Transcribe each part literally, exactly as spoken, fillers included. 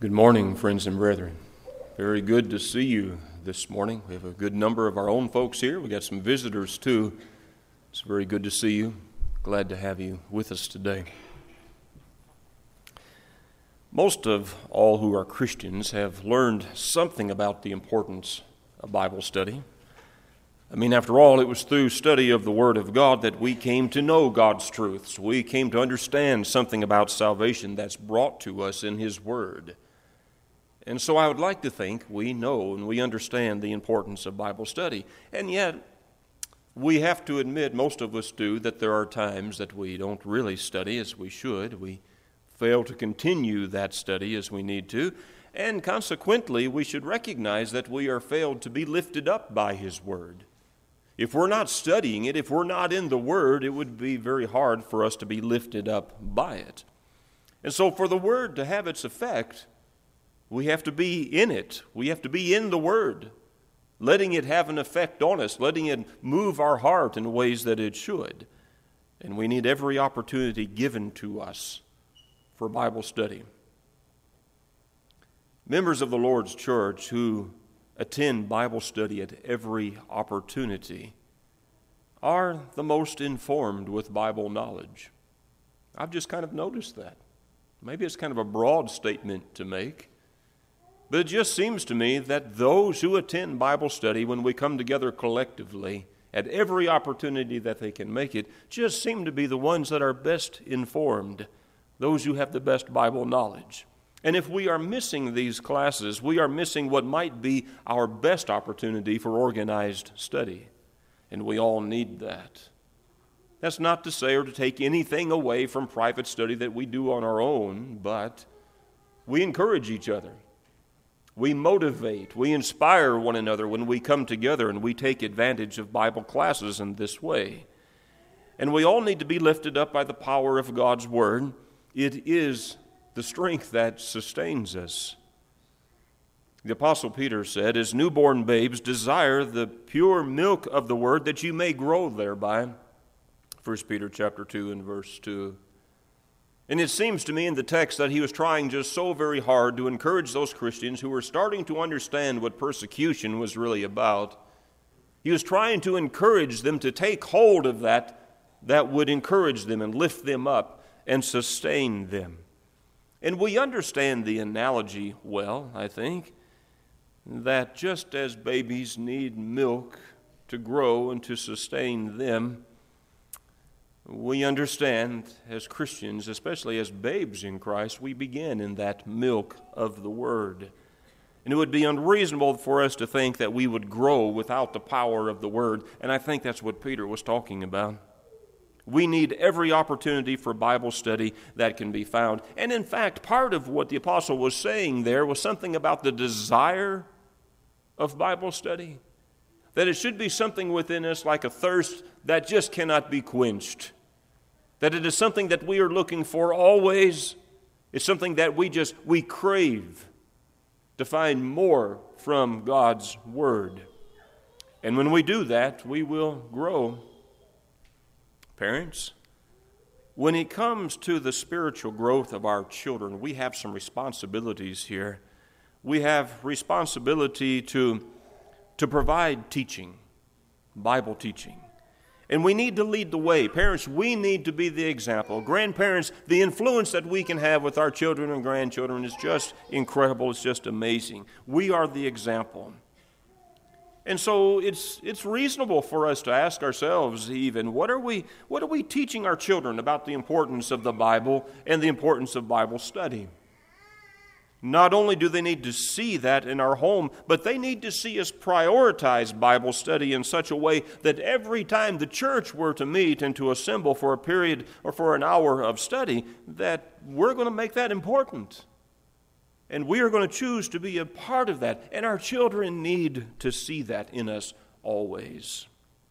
Good morning, friends and brethren. Very good to see you this morning. We have a good number of our own folks here. We got some visitors too. It's very good to see you. Glad to have you with us today. Most of all who are Christians have learned something about the importance of Bible study. I mean, after all, it was through study of the Word of God that we came to know God's truths. We came to understand something about salvation that's brought to us in His Word. And so I would like to think we know and we understand the importance of Bible study. And yet, we have to admit, most of us do, that there are times that we don't really study as we should. We fail to continue that study as we need to. And consequently, we should recognize that we are failed to be lifted up by His Word. If we're not studying it, if we're not in the Word, it would be very hard for us to be lifted up by it. And so for the Word to have its effect, we have to be in it. We have to be in the Word, letting it have an effect on us, letting it move our heart in ways that it should. And we need every opportunity given to us for Bible study. Members of the Lord's church who attend Bible study at every opportunity are the most informed with Bible knowledge. I've just kind of noticed that. Maybe it's kind of a broad statement to make. But it just seems to me that those who attend Bible study, when we come together collectively at every opportunity that they can make it, just seem to be the ones that are best informed, those who have the best Bible knowledge. And if we are missing these classes, we are missing what might be our best opportunity for organized study. And we all need that. That's not to say or to take anything away from private study that we do on our own, but we encourage each other. We motivate, we inspire one another when we come together and we take advantage of Bible classes in this way. And we all need to be lifted up by the power of God's Word. It is the strength that sustains us. The Apostle Peter said, as newborn babes, desire the pure milk of the Word that you may grow thereby. First Peter chapter two and verse two. And it seems to me in the text that he was trying just so very hard to encourage those Christians who were starting to understand what persecution was really about. He was trying to encourage them to take hold of that that would encourage them and lift them up and sustain them. And we understand the analogy well, I think, that just as babies need milk to grow and to sustain them, we understand as Christians, especially as babes in Christ, we begin in that milk of the Word. And it would be unreasonable for us to think that we would grow without the power of the Word, and I think that's what Peter was talking about. We need every opportunity for Bible study that can be found. And in fact, part of what the apostle was saying there was something about the desire of Bible study. That it should be something within us like a thirst that just cannot be quenched. That it is something that we are looking for always. It's something that we just, we crave to find more from God's Word. And when we do that, we will grow. Parents, when it comes to the spiritual growth of our children, we have some responsibilities here. We have responsibility to to provide teaching, Bible teaching. And we need to lead the way. Parents, we need to be the example. Grandparents, the influence that we can have with our children and grandchildren is just incredible. It's just amazing. We are the example. And so it's it's reasonable for us to ask ourselves even, what are we what are we teaching our children about the importance of the Bible and the importance of Bible study? Not only do they need to see that in our home, but they need to see us prioritize Bible study in such a way that every time the church were to meet and to assemble for a period or for an hour of study, that we're going to make that important. And we are going to choose to be a part of that. And our children need to see that in us always.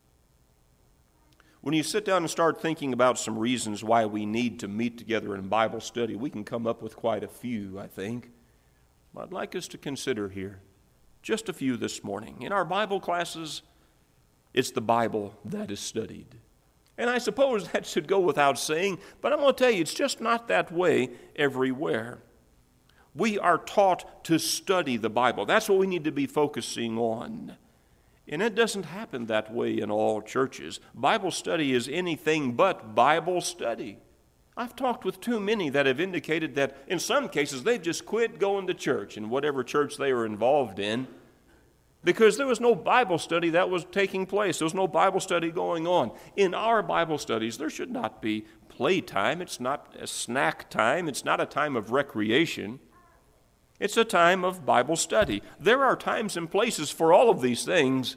When you sit down and start thinking about some reasons why we need to meet together in Bible study, we can come up with quite a few, I think. I'd like us to consider here just a few this morning. In our Bible classes, it's the Bible that is studied. And I suppose that should go without saying, but I'm going to tell you, it's just not that way everywhere. We are taught to study the Bible. That's what we need to be focusing on. And it doesn't happen that way in all churches. Bible study is anything but Bible study. I've talked with too many that have indicated that in some cases they've just quit going to church in whatever church they were involved in because there was no Bible study that was taking place. There was no Bible study going on. In our Bible studies, there should not be playtime. It's not a snack time. It's not a time of recreation. It's a time of Bible study. There are times and places for all of these things,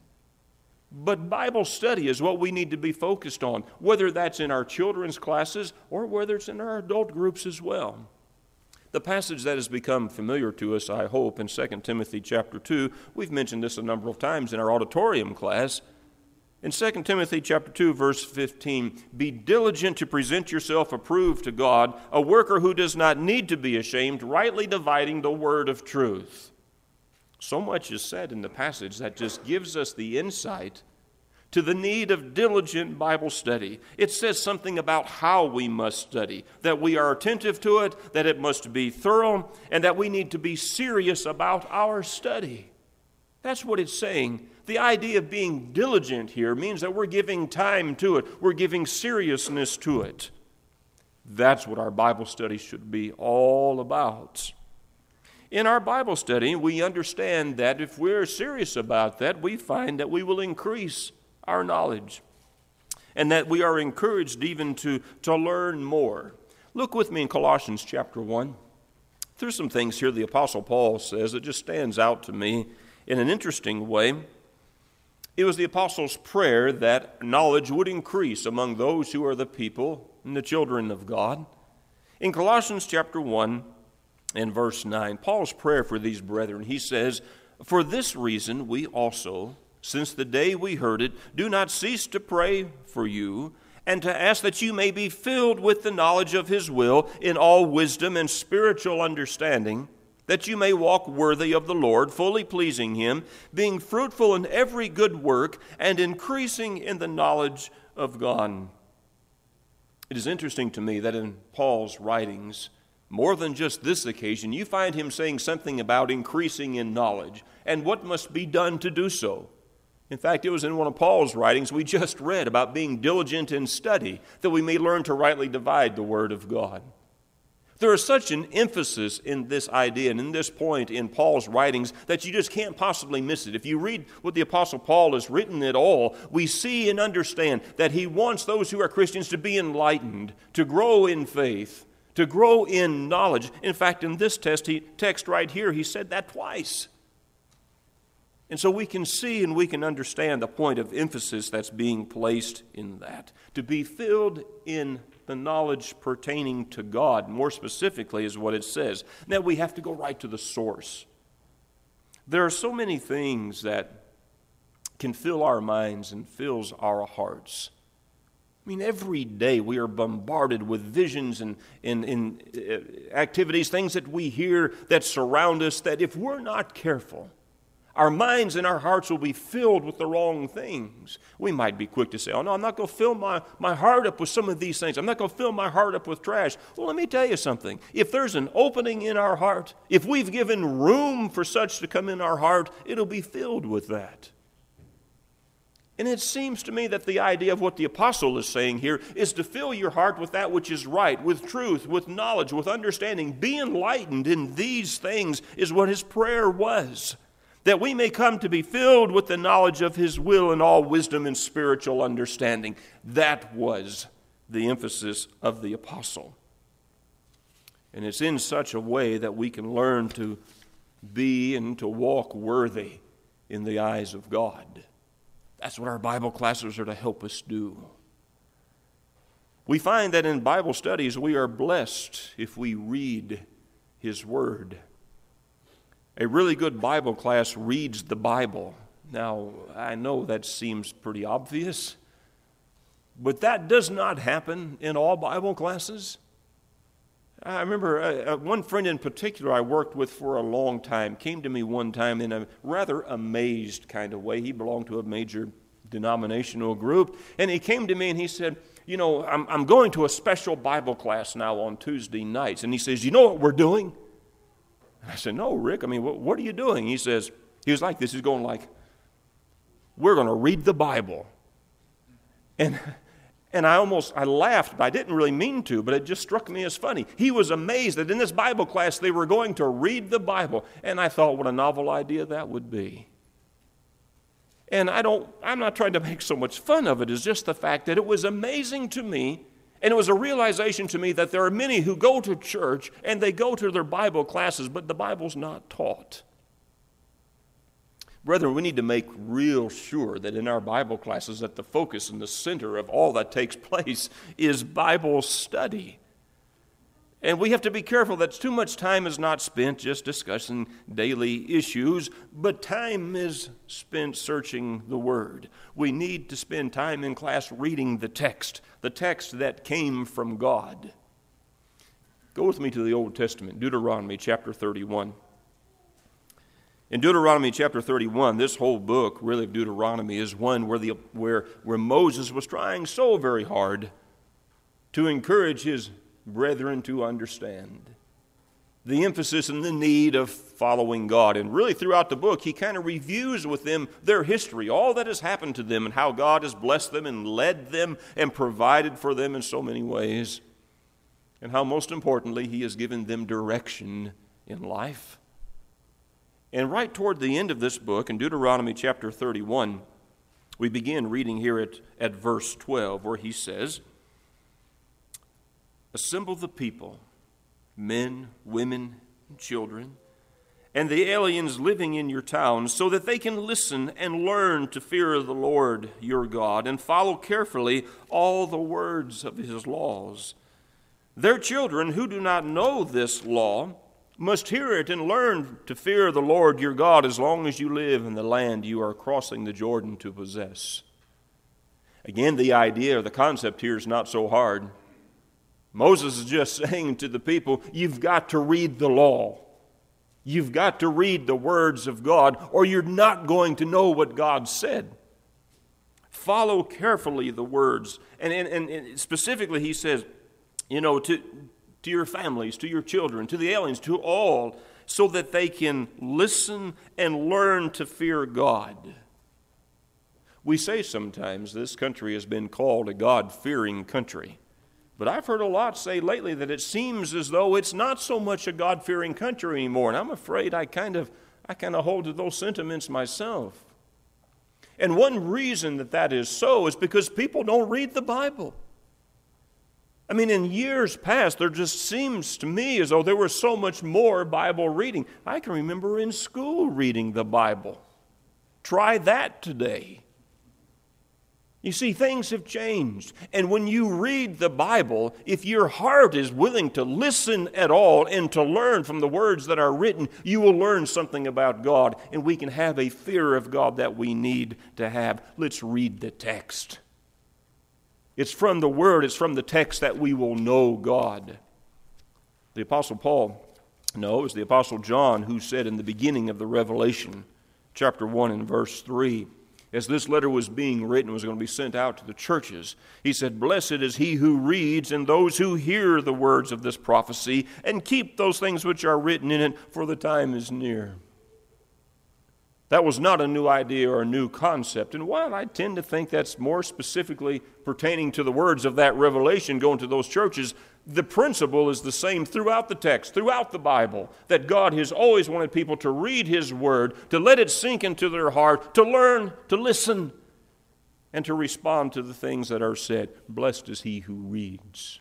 but Bible study is what we need to be focused on, whether that's in our children's classes or whether it's in our adult groups as well. The passage that has become familiar to us, I hope, in Second Timothy chapter two, we've mentioned this a number of times in our auditorium class. In Second Timothy chapter two, verse fifteen, be diligent to present yourself approved to God, a worker who does not need to be ashamed, rightly dividing the word of truth. So much is said in the passage that just gives us the insight to the need of diligent Bible study. It says something about how we must study, that we are attentive to it, that it must be thorough, and that we need to be serious about our study. That's what it's saying. The idea of being diligent here means that we're giving time to it. We're giving seriousness to it. That's what our Bible study should be all about. In our Bible study, we understand that if we're serious about that, we find that we will increase our knowledge and that we are encouraged even to, to learn more. Look with me in Colossians chapter one. There's some things here the Apostle Paul says that just stands out to me in an interesting way. It was the apostles' prayer that knowledge would increase among those who are the people and the children of God. In Colossians chapter one and verse nine, Paul's prayer for these brethren, he says, for this reason we also, since the day we heard it, do not cease to pray for you and to ask that you may be filled with the knowledge of his will in all wisdom and spiritual understanding, that you may walk worthy of the Lord, fully pleasing him, being fruitful in every good work, and increasing in the knowledge of God. It is interesting to me that in Paul's writings, more than just this occasion, you find him saying something about increasing in knowledge and what must be done to do so. In fact, it was in one of Paul's writings we just read about being diligent in study, that we may learn to rightly divide the word of God. There is such an emphasis in this idea and in this point in Paul's writings that you just can't possibly miss it. If you read what the Apostle Paul has written at all, we see and understand that he wants those who are Christians to be enlightened, to grow in faith, to grow in knowledge. In fact, in this text, he, text right here, he said that twice. And so we can see and we can understand the point of emphasis that's being placed in that. To be filled in the knowledge pertaining to God, more specifically, is what it says. Now we have to go right to the source. There are so many things that can fill our minds and fills our hearts. I mean, every day we are bombarded with visions and, and, and uh, activities, things that we hear that surround us, that if we're not careful, our minds and our hearts will be filled with the wrong things. We might be quick to say, oh no, I'm not going to fill my, my heart up with some of these things. I'm not going to fill my heart up with trash. Well, let me tell you something. If there's an opening in our heart, if we've given room for such to come in our heart, it'll be filled with that. And it seems to me that the idea of what the apostle is saying here is to fill your heart with that which is right, with truth, with knowledge, with understanding. Be enlightened in these things is what his prayer was. That we may come to be filled with the knowledge of his will and all wisdom and spiritual understanding. That was the emphasis of the apostle. And it's in such a way that we can learn to be and to walk worthy in the eyes of God. That's what our Bible classes are to help us do. We find that in Bible studies we are blessed if we read his word. A really good Bible class reads the Bible. Now, I know that seems pretty obvious, but that does not happen in all Bible classes. I remember uh, one friend in particular I worked with for a long time came to me one time in a rather amazed kind of way. He belonged to a major denominational group, and he came to me and he said, you know, I'm, I'm going to a special Bible class now on Tuesday nights. And he says, you know what we're doing? I said, no, Rick, I mean, what, what are you doing? He says, he was like this. He's going like, we're going to read the Bible. And and I almost, I laughed, but I didn't really mean to, but it just struck me as funny. He was amazed that in this Bible class they were going to read the Bible. And I thought, what a novel idea that would be. And I don't, I'm not trying to make so much fun of it. It's just the fact that it was amazing to me, and it was a realization to me that there are many who go to church and they go to their Bible classes, but the Bible's not taught. Brethren, we need to make real sure that in our Bible classes that the focus and the center of all that takes place is Bible study. And we have to be careful that too much time is not spent just discussing daily issues, but time is spent searching the Word. We need to spend time in class reading the text, the text that came from God. Go with me to the Old Testament, Deuteronomy chapter thirty-one. In Deuteronomy chapter thirty-one, this whole book, really, of Deuteronomy is one where, the, where, where Moses was trying so very hard to encourage his brethren to understand the emphasis and the need of following God. And really throughout the book, he kind of reviews with them their history, all that has happened to them and how God has blessed them and led them and provided for them in so many ways. And how, most importantly, he has given them direction in life. And right toward the end of this book, in Deuteronomy chapter thirty-one, we begin reading here at, at verse twelve, where he says, assemble the people, men, women, and children, and the aliens living in your towns, so that they can listen and learn to fear the Lord your God and follow carefully all the words of his laws. Their children who do not know this law must hear it and learn to fear the Lord your God as long as you live in the land you are crossing the Jordan to possess. Again, the idea or the concept here is not so hard. Moses is just saying to the people, you've got to read the law. You've got to read the words of God, or you're not going to know what God said. Follow carefully the words. And, and, and specifically he says, you know, to, to your families, to your children, to the aliens, to all, so that they can listen and learn to fear God. We say sometimes this country has been called a God-fearing country. But I've heard a lot say lately that it seems as though it's not so much a God-fearing country anymore. And I'm afraid I kind of I kind of hold to those sentiments myself. And one reason that that is so is because people don't read the Bible. I mean, in years past, there just seems to me as though there was so much more Bible reading. I can remember in school reading the Bible. Try that today. You see, things have changed. And when you read the Bible, if your heart is willing to listen at all and to learn from the words that are written, you will learn something about God, and we can have a fear of God that we need to have. Let's read the text. It's from the Word, it's from the text that we will know God. The Apostle Paul, no, it was the Apostle John who said in the beginning of the Revelation, chapter one and verse three, as this letter was being written, was going to be sent out to the churches, he said, blessed is he who reads and those who hear the words of this prophecy and keep those things which are written in it, for the time is near. That was not a new idea or a new concept. And while I tend to think that's more specifically pertaining to the words of that revelation going to those churches, the principle is the same throughout the text, throughout the Bible, that God has always wanted people to read His Word, to let it sink into their heart, to learn, to listen, and to respond to the things that are said. Blessed is he who reads.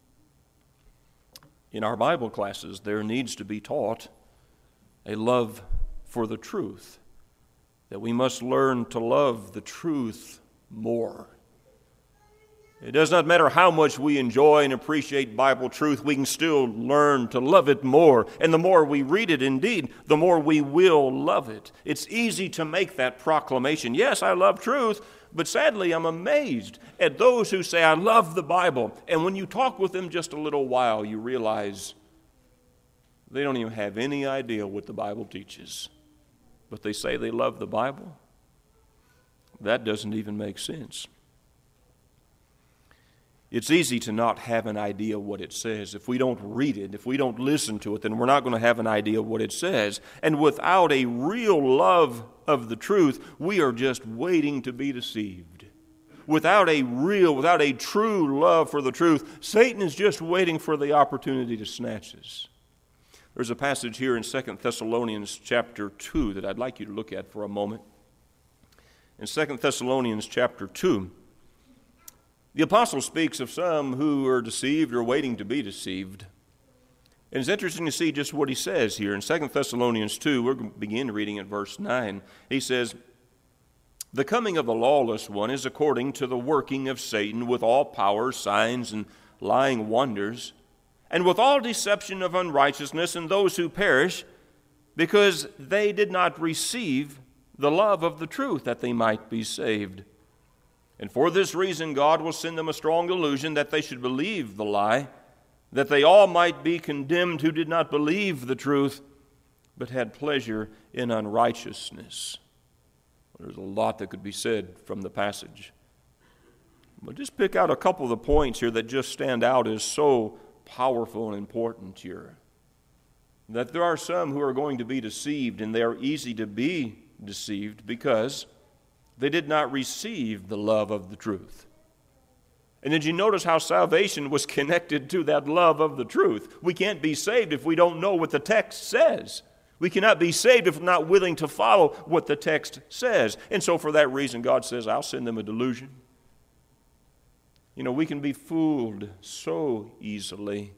In our Bible classes, there needs to be taught a love for the truth, that we must learn to love the truth more. It does not matter how much we enjoy and appreciate Bible truth, we can still learn to love it more. And the more we read it, indeed, the more we will love it. It's easy to make that proclamation. Yes, I love truth, but sadly I'm amazed at those who say, I love the Bible. And when you talk with them just a little while, you realize they don't even have any idea what the Bible teaches. But they say they love the Bible. That doesn't even make sense. It's easy to not have an idea what it says. If we don't read it, if we don't listen to it, then we're not going to have an idea what it says. And without a real love of the truth, we are just waiting to be deceived. Without a real, without a true love for the truth, Satan is just waiting for the opportunity to snatch us. There's a passage here in Second Thessalonians chapter two that I'd like you to look at for a moment. In Second Thessalonians chapter two, the apostle speaks of some who are deceived or waiting to be deceived. And it's interesting to see just what he says here. In Second Thessalonians two, we're going to begin reading at verse nine. He says, "The coming of the lawless one is according to the working of Satan with all power, signs, and lying wonders, and with all deception of unrighteousness in those who perish, because they did not receive the love of the truth that they might be saved. And for this reason God will send them a strong delusion that they should believe the lie, that they all might be condemned who did not believe the truth, but had pleasure in unrighteousness." There's a lot that could be said from the passage. But just pick out a couple of the points here that just stand out as so powerful and important here. That there are some who are going to be deceived, and they are easy to be deceived because they did not receive the love of the truth. And did you notice how salvation was connected to that love of the truth? We can't be saved if we don't know what the text says. We cannot be saved if we're not willing to follow what the text says. And so for that reason, God says, I'll send them a delusion. You know, we can be fooled so easily.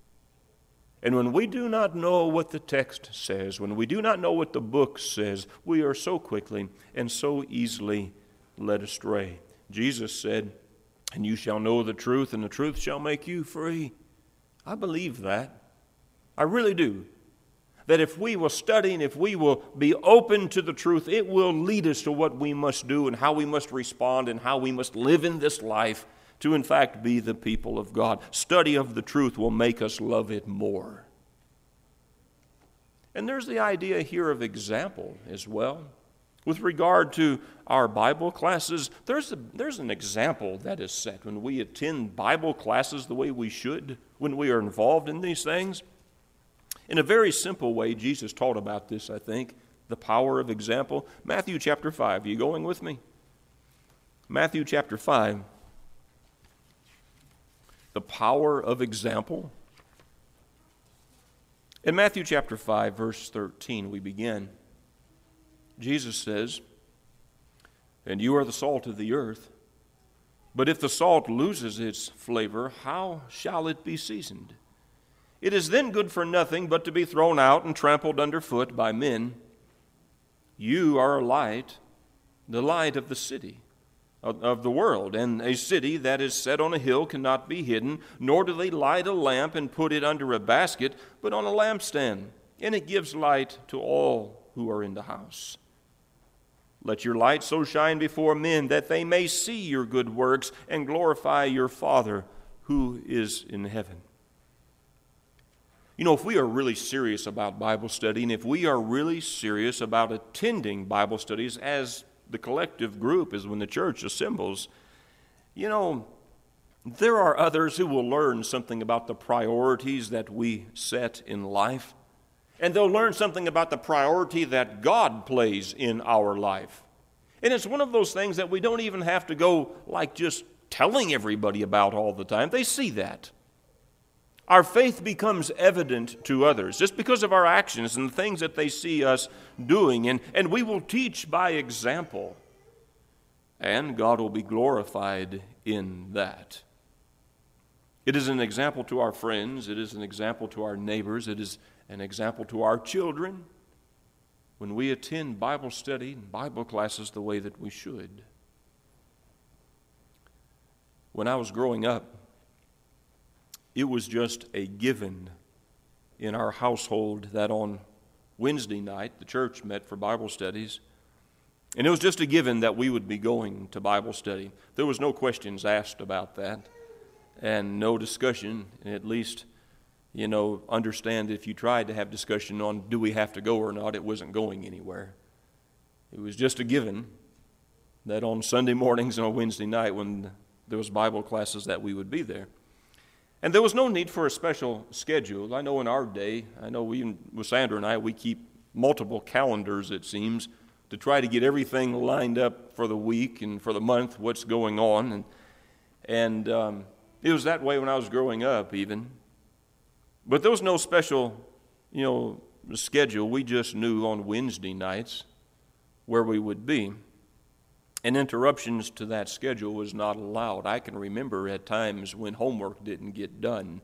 And when we do not know what the text says, when we do not know what the book says, we are so quickly and so easily led astray. Jesus said, "And you shall know the truth, and the truth shall make you free." I believe that. I really do. That if we will study and if we will be open to the truth, it will lead us to what we must do and how we must respond and how we must live in this life to, in fact, be the people of God. Study of the truth will make us love it more. And there's the idea here of example as well. With regard to our Bible classes, there's, a, there's an example that is set when we attend Bible classes the way we should, when we are involved in these things. In a very simple way, Jesus taught about this, I think, the power of example. Matthew chapter five, are you going with me? Matthew chapter five. The power of example. In Matthew chapter five, verse thirteen, we begin. Jesus says, "And you are the salt of the earth. But if the salt loses its flavor, how shall it be seasoned? It is then good for nothing but to be thrown out and trampled underfoot by men. You are a light, the light of the city, of the world, and a city that is set on a hill cannot be hidden, nor do they light a lamp and put it under a basket, but on a lampstand, and it gives light to all who are in the house. Let your light so shine before men that they may see your good works and glorify your Father who is in heaven." You know, if we are really serious about Bible study, and if we are really serious about attending Bible studies as the collective group, as when the church assembles, you know, there are others who will learn something about the priorities that we set in life. And they'll learn something about the priority that God plays in our life. And it's one of those things that we don't even have to go like just telling everybody about all the time. They see that. Our faith becomes evident to others just because of our actions and the things that they see us doing. And, and we will teach by example. And God will be glorified in that. It is an example to our friends. It is an example to our neighbors. It is an example to our children when we attend Bible study and Bible classes the way that we should. When I was growing up, it was just a given in our household that on Wednesday night the church met for Bible studies. And it was just a given that we would be going to Bible study. There was no questions asked about that and no discussion, at least, you know, understand if you tried to have discussion on do we have to go or not, it wasn't going anywhere. It was just a given that on Sunday mornings and on Wednesday night when there was Bible classes that we would be there. And there was no need for a special schedule. I know in our day, I know we, with Sandra and I, we keep multiple calendars, it seems, to try to get everything lined up for the week and for the month, what's going on. And, and um, it was that way when I was growing up even. But there was no special, you know, schedule. We just knew on Wednesday nights where we would be. And interruptions to that schedule was not allowed. I can remember at times when homework didn't get done.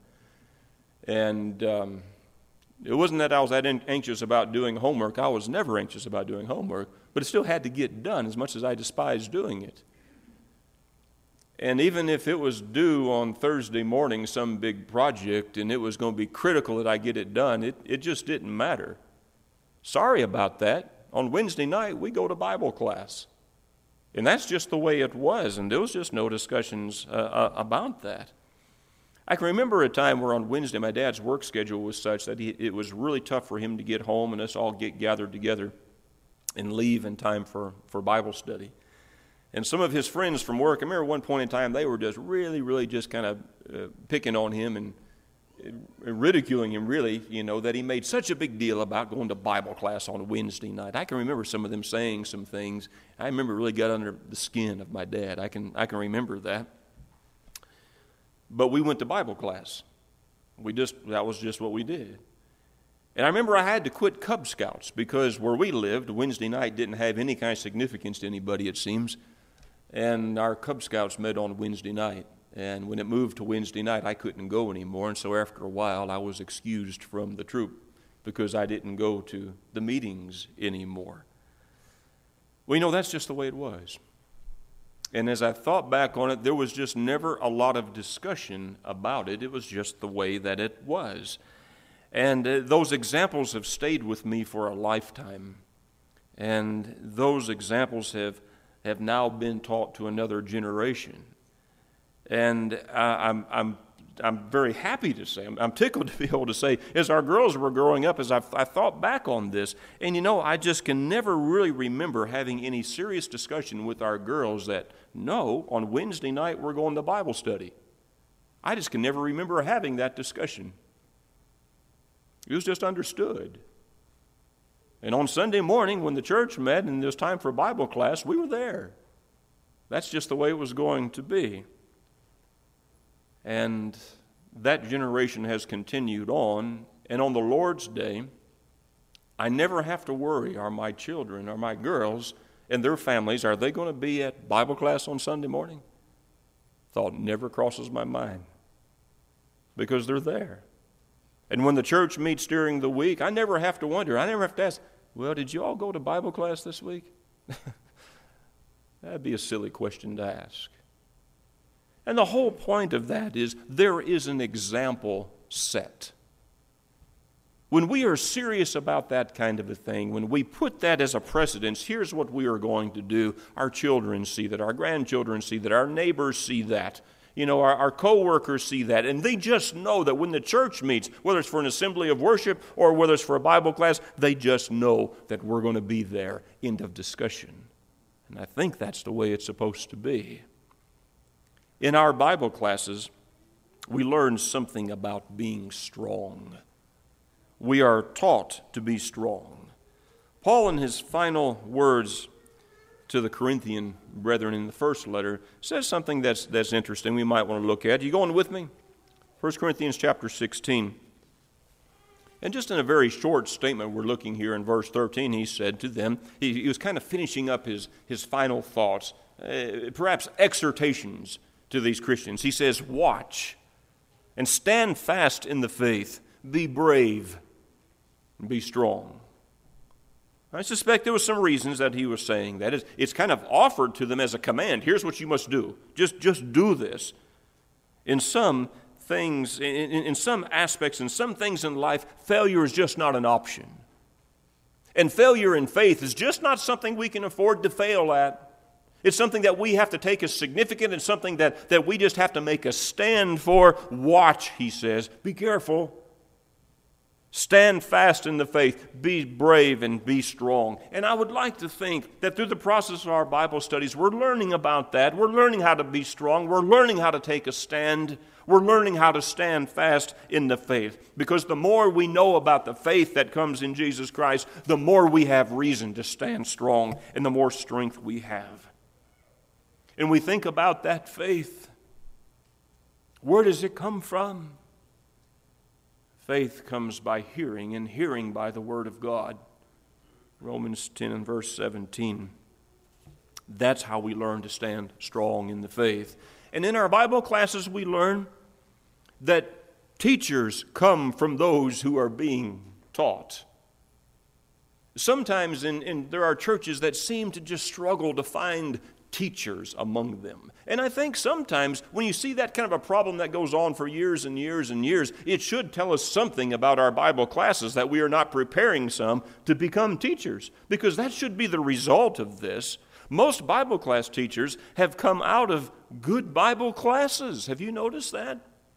And um, it wasn't that I was that anxious about doing homework. I was never anxious about doing homework, but it still had to get done as much as I despised doing it. And even if it was due on Thursday morning, some big project, and it was going to be critical that I get it done, it, it just didn't matter. Sorry about that. On Wednesday night, we go to Bible class. And that's just the way it was, and there was just no discussions uh, uh, about that. I can remember a time where on Wednesday my dad's work schedule was such that he, it was really tough for him to get home and us all get gathered together and leave in time for, for Bible study. And some of his friends from work, I remember one point in time they were just really, really just kind of uh, picking on him and ridiculing him, really, you know, that he made such a big deal about going to Bible class on Wednesday night. I can remember some of them saying some things. I remember it really got under the skin of my dad. I can I can remember that. But we went to Bible class. We just that was just what we did. And I remember I had to quit Cub Scouts because where we lived, Wednesday night didn't have any kind of significance to anybody, it seems. And our Cub Scouts met on Wednesday night. And when it moved to Wednesday night, I couldn't go anymore. And so after a while, I was excused from the troop because I didn't go to the meetings anymore. Well, you know, that's just the way it was. And as I thought back on it, there was just never a lot of discussion about it. It was just the way that it was. And uh, those examples have stayed with me for a lifetime. And those examples have, have now been taught to another generation. And I, I'm, I'm, I'm very happy to say, I'm, I'm tickled to be able to say, as our girls were growing up, as I, I thought back on this, and you know, I just can never really remember having any serious discussion with our girls that, no, on Wednesday night we're going to Bible study. I just can never remember having that discussion. It was just understood. And on Sunday morning when the church met and it was time for Bible class, we were there. That's just the way it was going to be. And that generation has continued on. And on the Lord's Day, I never have to worry, are my children, are my girls, and their families, are they going to be at Bible class on Sunday morning? Thought never crosses my mind. Because they're there. And when the church meets during the week, I never have to wonder, I never have to ask, well, did you all go to Bible class this week? That'd be a silly question to ask. And the whole point of that is there is an example set. When we are serious about that kind of a thing, when we put that as a precedence, here's what we are going to do. Our children see that, our grandchildren see that, our neighbors see that, you know, our, our co-workers see that, and they just know that when the church meets, whether it's for an assembly of worship or whether it's for a Bible class, they just know that we're going to be there. End of discussion. And I think that's the way it's supposed to be. In our Bible classes, we learn something about being strong. We are taught to be strong. Paul, in his final words to the Corinthian brethren in the first letter, says something that's, that's interesting we might want to look at. You going with me? First Corinthians chapter sixteen. And just in a very short statement, we're looking here in verse thirteen, he said to them, he, he was kind of finishing up his, his final thoughts, uh, perhaps exhortations to these Christians. He says, watch and stand fast in the faith, be brave, and be strong. I suspect there were some reasons that he was saying that. It's, it's kind of offered to them as a command. Here's what you must do. Just, just do this. In some things, in, in, in some aspects, in some things in life, failure is just not an option. And failure in faith is just not something we can afford to fail at. It's something that we have to take as significant and something that, that we just have to make a stand for. Watch, he says. Be careful. Stand fast in the faith, be brave and be strong. And I would like to think that through the process of our Bible studies, we're learning about that. We're learning how to be strong. We're learning how to take a stand. We're learning how to stand fast in the faith. Because the more we know about the faith that comes in Jesus Christ, the more we have reason to stand strong and the more strength we have. And we think about that faith. Where does it come from? Faith comes by hearing, and hearing by the Word of God. Romans ten and verse seventeen. That's how we learn to stand strong in the faith. And in our Bible classes, we learn that teachers come from those who are being taught. Sometimes in, in, there are churches that seem to just struggle to find teachers among them. And I think sometimes when you see that kind of a problem that goes on for years and years and years, it should tell us something about our Bible classes, that we are not preparing some to become teachers, because that should be the result of this. Most Bible class teachers have come out of good Bible classes. Have you noticed that?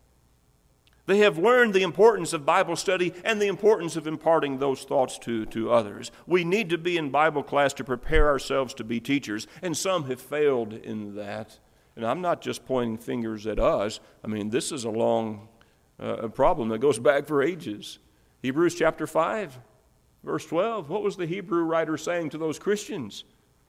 They have learned the importance of Bible study and the importance of imparting those thoughts to, to others. We need to be in Bible class to prepare ourselves to be teachers, and some have failed in that. And I'm not just pointing fingers at us. I mean, this is a long uh, problem that goes back for ages. Hebrews chapter five, verse twelve. What was the Hebrew writer saying to those Christians?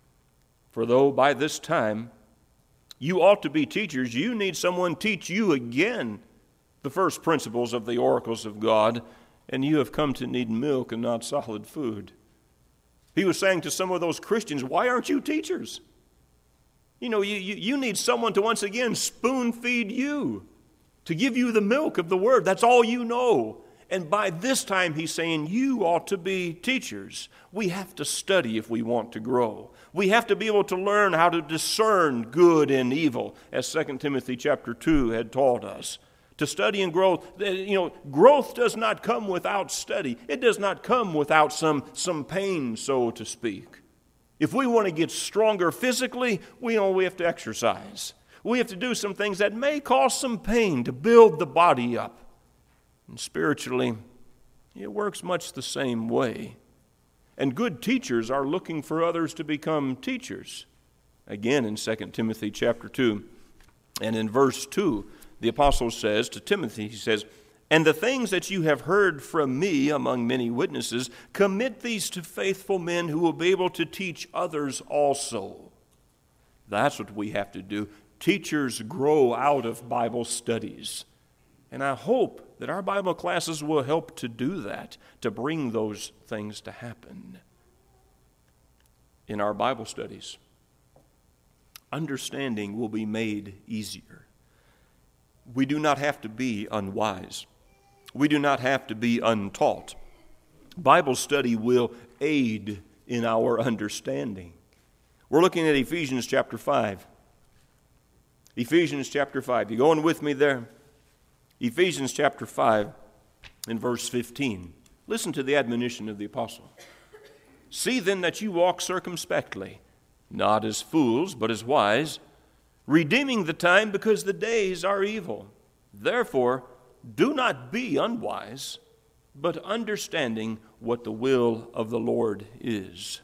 For though by this time you ought to be teachers, you need someone teach you again the first principles of the oracles of God, and you have come to need milk and not solid food. He was saying to some of those Christians, why aren't you teachers? You know, you, you, you need someone to once again spoon feed you, to give you the milk of the Word. That's all you know. And by this time, he's saying you ought to be teachers. We have to study if we want to grow. We have to be able to learn how to discern good and evil, as Second Timothy chapter two had taught us. To study and grow, you know, growth does not come without study. It does not come without some, some pain, so to speak. If we want to get stronger physically, we know we have to exercise. We have to do some things that may cause some pain to build the body up. And spiritually, it works much the same way. And good teachers are looking for others to become teachers. Again, in Second Timothy chapter two, and in verse two, the apostle says to Timothy, he says, and the things that you have heard from me among many witnesses, commit these to faithful men who will be able to teach others also. That's what we have to do. Teachers grow out of Bible studies. And I hope that our Bible classes will help to do that, to bring those things to happen. In our Bible studies, understanding will be made easier. We do not have to be unwise. We do not have to be untaught. Bible study will aid in our understanding. We're looking at Ephesians chapter five. Ephesians chapter five. You going with me there? Ephesians chapter five in verse fifteen. Listen to the admonition of the apostle. See then that you walk circumspectly, not as fools, but as wise, redeeming the time because the days are evil. Therefore, do not be unwise, but understanding what the will of the Lord is.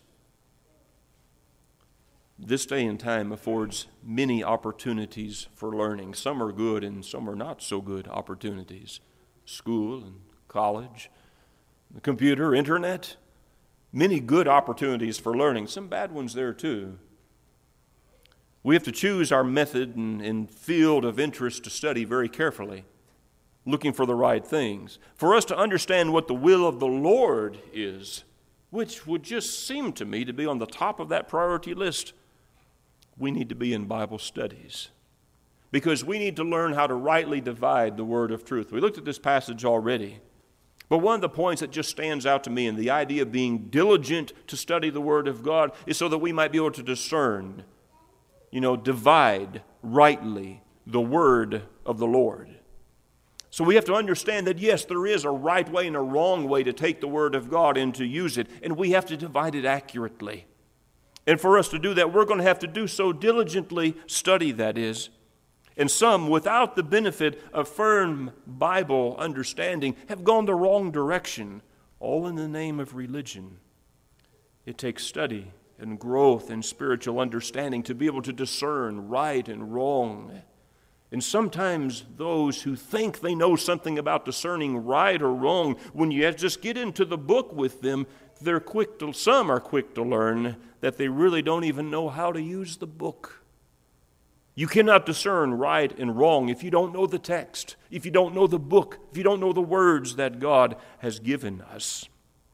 This day and time affords many opportunities for learning. Some are good and some are not so good opportunities. School and college, the computer, internet, many good opportunities for learning. Some bad ones there too. We have to choose our method and, and field of interest to study very carefully, looking for the right things. For us to understand what the will of the Lord is, which would just seem to me to be on the top of that priority list, we need to be in Bible studies. Because we need to learn how to rightly divide the word of truth. We looked at this passage already. But one of the points that just stands out to me in the idea of being diligent to study the Word of God is so that we might be able to discern, you know, divide rightly the Word of the Lord. So we have to understand that, yes, there is a right way and a wrong way to take the Word of God and to use it, and we have to divide it accurately. And for us to do that, we're going to have to do so diligently, study that is. And some, without the benefit of firm Bible understanding, have gone the wrong direction, all in the name of religion. It takes study and growth and spiritual understanding to be able to discern right and wrong. And sometimes those who think they know something about discerning right or wrong, when you just get into the book with them, they're quick to, some are quick to learn that they really don't even know how to use the book. You cannot discern right and wrong if you don't know the text, if you don't know the book, if you don't know the words that God has given us.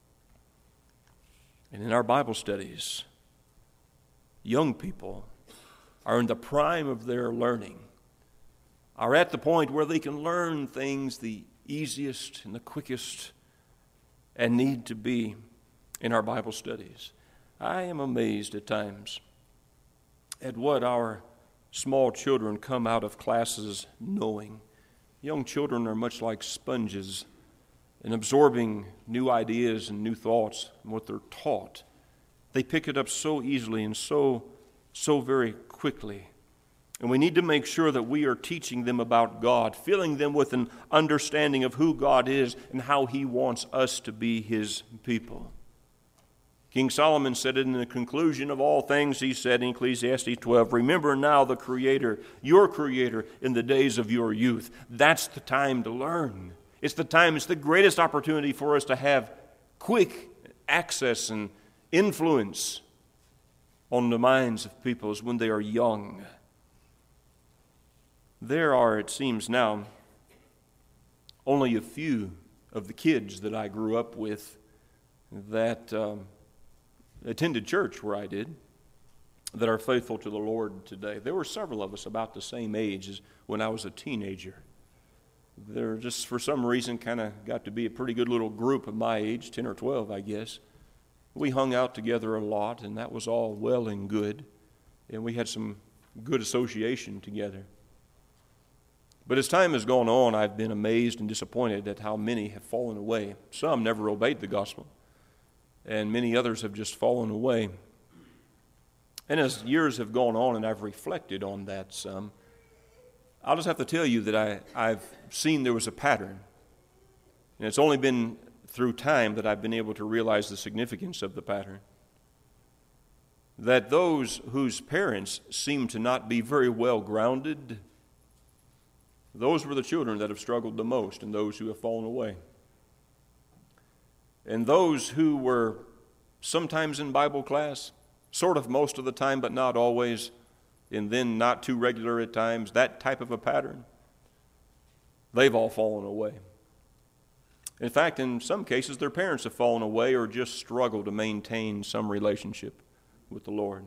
And in our Bible studies, young people are in the prime of their learning, are at the point where they can learn things the easiest and the quickest and need to be in our Bible studies. I am amazed at times at what our small children come out of classes knowing. Young children are much like sponges in absorbing new ideas and new thoughts and what they're taught. They pick it up so easily and so, so very quickly. And we need to make sure that we are teaching them about God, filling them with an understanding of who God is and how He wants us to be His people. King Solomon said it in the conclusion of all things. He said in Ecclesiastes twelve, "Remember now the Creator, your Creator, in the days of your youth." That's the time to learn. It's the time, it's the greatest opportunity for us to have quick access and influence on the minds of people is when they are young. There are, it seems now, only a few of the kids that I grew up with that um, attended church where I did that are faithful to the Lord today. There were several of us about the same age as when I was a teenager. They're just, for some reason, kind of got to be a pretty good little group of my age, ten or twelve, I guess. We hung out together a lot, and that was all well and good. And we had some good association together. But as time has gone on, I've been amazed and disappointed at how many have fallen away. Some never obeyed the gospel, and many others have just fallen away. And as years have gone on and I've reflected on that some, I'll just have to tell you that I, I've seen there was a pattern. And it's only been through time that I've been able to realize the significance of the pattern. That those whose parents seem to not be very well grounded, those were the children that have struggled the most and those who have fallen away. And those who were sometimes in Bible class, sort of most of the time, but not always, and then not too regular at times, that type of a pattern, they've all fallen away. In fact, in some cases, their parents have fallen away or just struggle to maintain some relationship with the Lord.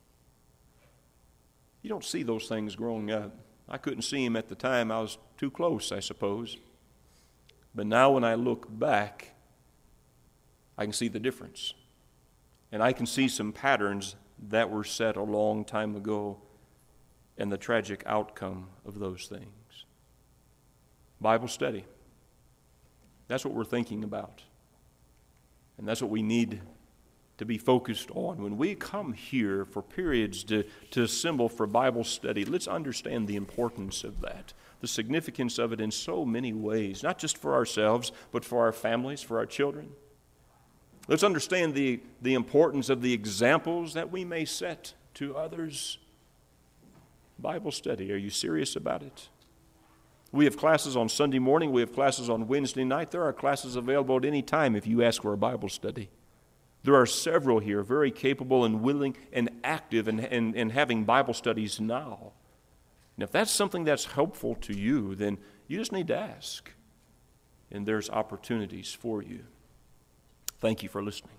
You don't see those things growing up. I couldn't see them at the time. I was too close, I suppose. But now when I look back, I can see the difference. And I can see some patterns that were set a long time ago and the tragic outcome of those things. Bible study. That's what we're thinking about. And that's what we need to be focused on. When we come here for periods to, to assemble for Bible study, let's understand the importance of that, the significance of it in so many ways, not just for ourselves, but for our families, for our children. Let's understand the, the importance of the examples that we may set to others. Bible study, are you serious about it? We have classes on Sunday morning. We have classes on Wednesday night. There are classes available at any time if you ask for a Bible study. There are several here very capable and willing and active in, in, in having Bible studies now. And if that's something that's helpful to you, then you just need to ask. And there's opportunities for you. Thank you for listening.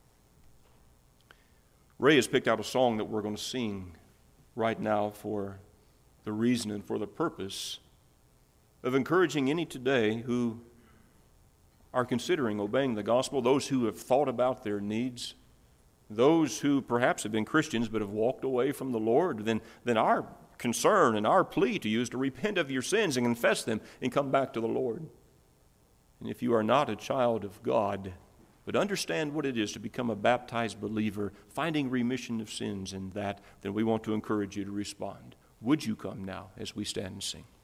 Ray has picked out a song that we're going to sing right now for the reason and for the purpose of encouraging any today who are considering obeying the gospel, those who have thought about their needs, those who perhaps have been Christians but have walked away from the Lord, then, then our concern and our plea to you is to repent of your sins and confess them and come back to the Lord. And if you are not a child of God, but understand what it is to become a baptized believer, finding remission of sins in that, then we want to encourage you to respond. Would you come now as we stand and sing?